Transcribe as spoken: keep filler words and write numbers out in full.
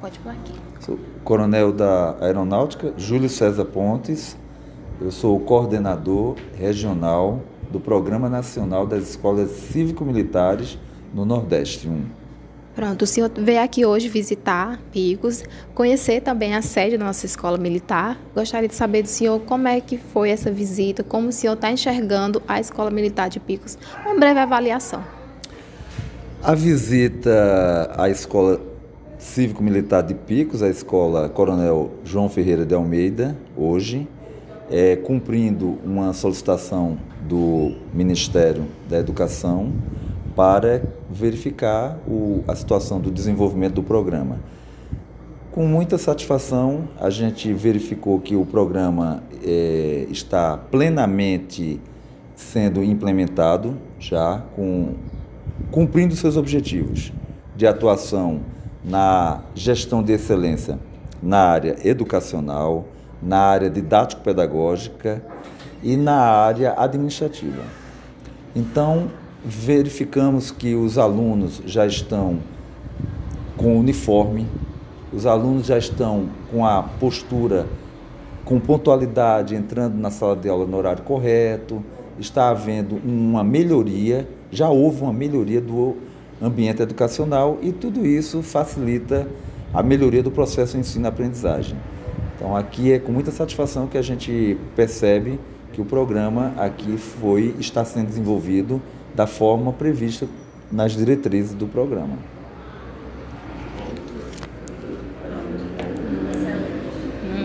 Pode pôr aqui. Sou coronel da Aeronáutica, Júlio César Pontes. Eu sou o coordenador regional do Programa Nacional das Escolas Cívico-Militares no Nordeste um. Pronto, o senhor veio aqui hoje visitar Picos, conhecer também a sede da nossa escola militar. Gostaria de saber do senhor como é que foi essa visita, como o senhor está enxergando a Escola Militar de Picos. Uma breve avaliação. A visita à Escola Cívico-Militar de Picos, a Escola Coronel João Ferreira de Almeida, hoje, é, cumprindo uma solicitação do Ministério da Educação para verificar o, a situação do desenvolvimento do programa. Com muita satisfação, a gente verificou que o programa é, está plenamente sendo implementado, já com, cumprindo seus objetivos de atuação na gestão de excelência na área educacional, na área didático-pedagógica e na área administrativa. Então, verificamos que os alunos já estão com uniforme, os alunos já estão com a postura, com pontualidade, entrando na sala de aula no horário correto, está havendo uma melhoria, já houve uma melhoria do ambiente educacional e tudo isso facilita a melhoria do processo de ensino-aprendizagem. Então, aqui é com muita satisfação que a gente percebe que o programa aqui foi, está sendo desenvolvido da forma prevista nas diretrizes do programa.